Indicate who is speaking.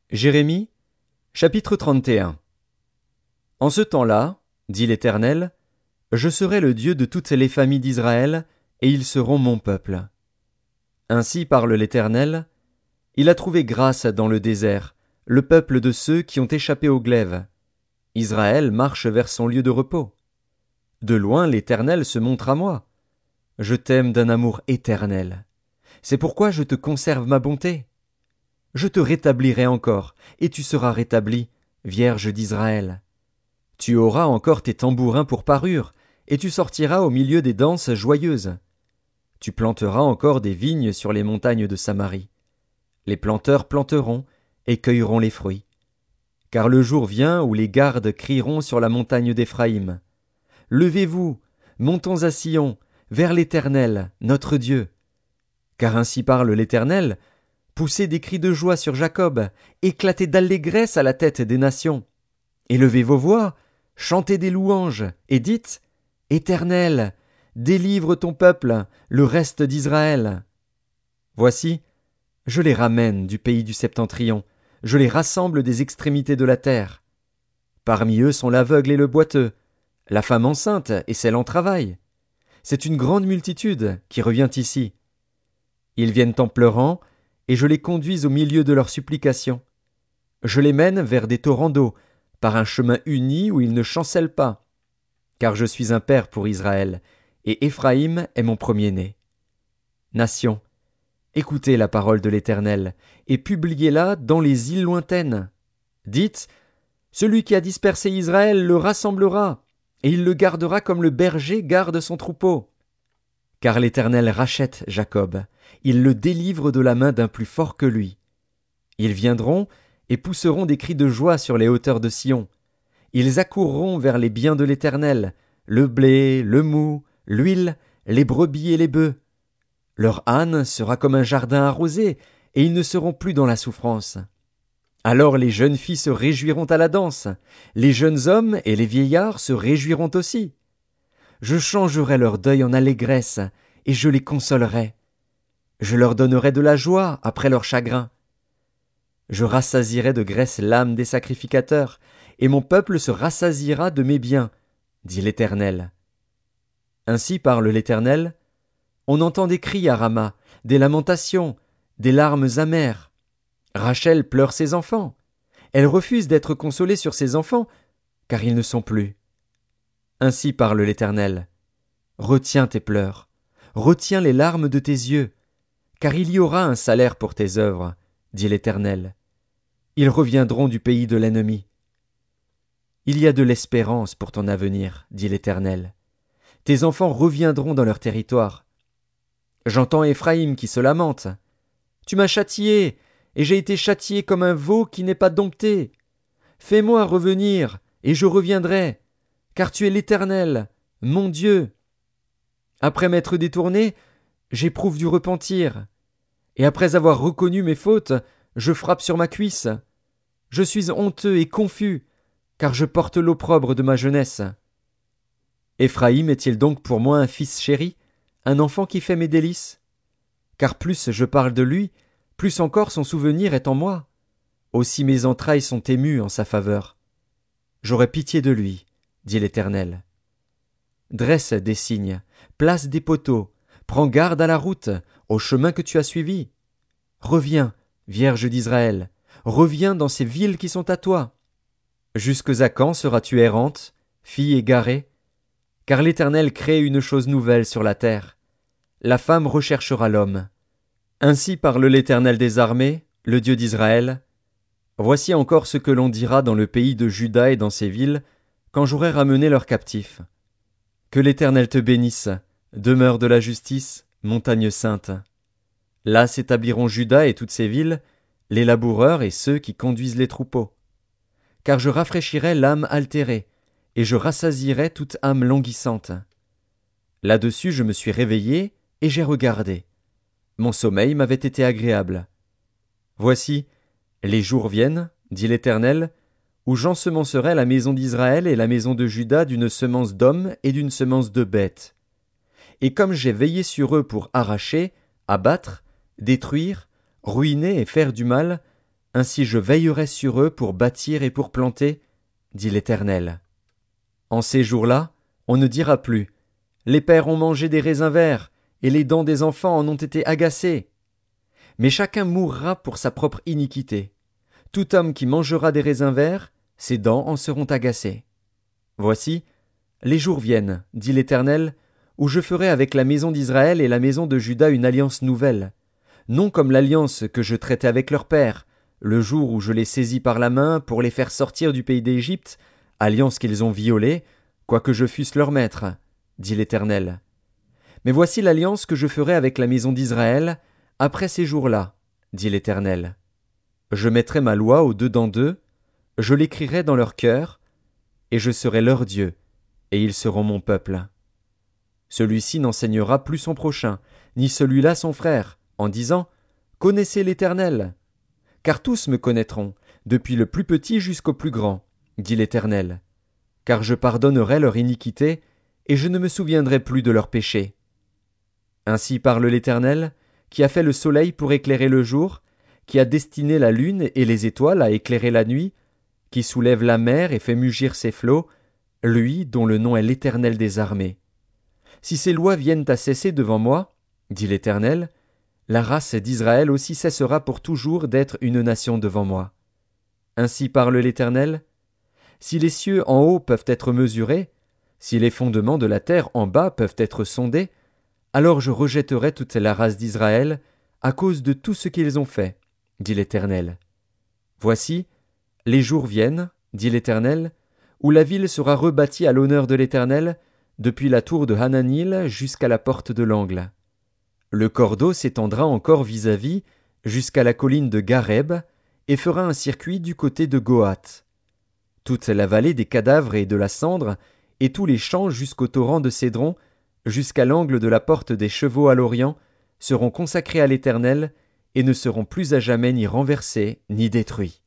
Speaker 1: Jérémie, chapitre 31. En ce temps-là, dit l'Éternel, je serai le Dieu de toutes les familles d'Israël, et ils seront mon peuple. Ainsi parle l'Éternel, il a trouvé grâce dans le désert, le peuple de ceux qui ont échappé au glaive. Israël marche vers son lieu de repos. De loin l'Éternel se montre à moi. Je t'aime d'un amour éternel. C'est pourquoi je te conserve ma bonté. Je te rétablirai encore, et tu seras rétabli, Vierge d'Israël. Tu auras encore tes tambourins pour parure, et tu sortiras au milieu des danses joyeuses. Tu planteras encore des vignes sur les montagnes de Samarie. Les planteurs planteront, et cueilleront les fruits. Car le jour vient où les gardes crieront sur la montagne d'Éphraïm. Levez-vous, montons à Sion, vers l'Éternel, notre Dieu. Car ainsi parle l'Éternel, poussez des cris de joie sur Jacob, éclatez d'allégresse à la tête des nations. Élevez vos voix, chantez des louanges, et dites, Éternel, délivre ton peuple, le reste d'Israël. Voici, je les ramène du pays du septentrion, je les rassemble des extrémités de la terre. Parmi eux sont l'aveugle et le boiteux, la femme enceinte et celle en travail. C'est une grande multitude qui revient ici. Ils viennent en pleurant, et je les conduis au milieu de leurs supplications. Je les mène vers des torrents d'eau, par un chemin uni où ils ne chancellent pas. Car je suis un père pour Israël, et Éphraïm est mon premier-né. Nations, écoutez la parole de l'Éternel, et publiez-la dans les îles lointaines. Dites, celui qui a dispersé Israël le rassemblera, et il le gardera comme le berger garde son troupeau. Car l'Éternel rachète Jacob, il le délivre de la main d'un plus fort que lui. Ils viendront et pousseront des cris de joie sur les hauteurs de Sion. Ils accourront vers les biens de l'Éternel, le blé, le moût, l'huile, les brebis et les bœufs. Leur âne sera comme un jardin arrosé, et ils ne seront plus dans la souffrance. Alors les jeunes filles se réjouiront à la danse, les jeunes hommes et les vieillards se réjouiront aussi. Je changerai leur deuil en allégresse, et je les consolerai. Je leur donnerai de la joie après leur chagrin. Je rassasierai de graisse l'âme des sacrificateurs, et mon peuple se rassasiera de mes biens, dit l'Éternel. Ainsi parle l'Éternel. On entend des cris à Rama, des lamentations, des larmes amères. Rachel pleure ses enfants. Elle refuse d'être consolée sur ses enfants, car ils ne sont plus. Ainsi parle l'Éternel. Retiens tes pleurs, retiens les larmes de tes yeux, car il y aura un salaire pour tes œuvres, dit l'Éternel. Ils reviendront du pays de l'ennemi. Il y a de l'espérance pour ton avenir, dit l'Éternel. Tes enfants reviendront dans leur territoire. J'entends Éphraïm qui se lamente. Tu m'as châtié, et j'ai été châtié comme un veau qui n'est pas dompté. Fais-moi revenir, et je reviendrai, car tu es l'Éternel, mon Dieu. Après m'être détourné, j'éprouve du repentir. Et après avoir reconnu mes fautes, je frappe sur ma cuisse. Je suis honteux et confus, car je porte l'opprobre de ma jeunesse. Éphraïm est-il donc pour moi un fils chéri, un enfant qui fait mes délices? Car plus je parle de lui, plus encore son souvenir est en moi. Aussi mes entrailles sont émues en sa faveur. J'aurai pitié de lui, dit l'Éternel. Dresse des signes, place des poteaux, prends garde à la route, au chemin que tu as suivi. Reviens, Vierge d'Israël, reviens dans ces villes qui sont à toi. Jusque à quand seras-tu errante, fille égarée? Car l'Éternel crée une chose nouvelle sur la terre. La femme recherchera l'homme. Ainsi parle l'Éternel des armées, le Dieu d'Israël. Voici encore ce que l'on dira dans le pays de Juda et dans ses villes, quand j'aurai ramené leurs captifs. Que l'Éternel te bénisse, demeure de la justice, montagne sainte. Là s'établiront Juda et toutes ses villes, les laboureurs et ceux qui conduisent les troupeaux. Car je rafraîchirai l'âme altérée, et je rassasierai toute âme languissante. Là-dessus je me suis réveillé, et j'ai regardé. Mon sommeil m'avait été agréable. Voici, les jours viennent, dit l'Éternel, où j'ensemencerai la maison d'Israël et la maison de Juda d'une semence d'hommes et d'une semence de bêtes. Et comme j'ai veillé sur eux pour arracher, abattre, détruire, ruiner et faire du mal, Ainsi je veillerai sur eux pour bâtir et pour planter, dit l'Éternel. En ces jours-là, on ne dira plus, les pères ont mangé des raisins verts, et les dents des enfants en ont été agacées. Mais chacun mourra pour sa propre iniquité. Tout homme qui mangera des raisins verts, ses dents en seront agacées. Voici, les jours viennent, dit l'Éternel, où je ferai avec la maison d'Israël et la maison de Juda une alliance nouvelle, non comme l'alliance que je traitais avec leur père, le jour où je les saisis par la main pour les faire sortir du pays d'Égypte, alliance qu'ils ont violée, quoique je fusse leur maître, dit l'Éternel. Mais voici l'alliance que je ferai avec la maison d'Israël, après ces jours-là, dit l'Éternel. Je mettrai ma loi au dedans d'eux, je l'écrirai dans leur cœur, et je serai leur Dieu, et ils seront mon peuple. Celui-ci n'enseignera plus son prochain, ni celui-là son frère, en disant « Connaissez l'Éternel ». Car tous me connaîtront, depuis le plus petit jusqu'au plus grand, dit l'Éternel. Car je pardonnerai leur iniquité, et je ne me souviendrai plus de leurs péchés. Ainsi parle l'Éternel, qui a fait le soleil pour éclairer le jour, qui a destiné la lune et les étoiles à éclairer la nuit, qui soulève la mer et fait mugir ses flots, lui dont le nom est l'Éternel des armées. Si ces lois viennent à cesser devant moi, dit l'Éternel, la race d'Israël aussi cessera pour toujours d'être une nation devant moi. Ainsi parle l'Éternel, si les cieux en haut peuvent être mesurés, si les fondements de la terre en bas peuvent être sondés, alors je rejetterai toute la race d'Israël à cause de tout ce qu'ils ont fait, dit l'Éternel. Voici, les jours viennent, dit l'Éternel, où la ville sera rebâtie à l'honneur de l'Éternel, depuis la tour de Hananil jusqu'à la porte de l'angle. Le cordeau s'étendra encore vis-à-vis, jusqu'à la colline de Gareb, et fera un circuit du côté de Gohath. Toute la vallée des cadavres et de la cendre, et tous les champs jusqu'au torrent de Cédron, jusqu'à l'angle de la porte des chevaux à l'Orient, seront consacrés à l'Éternel, et ne seront plus à jamais ni renversés, ni détruits.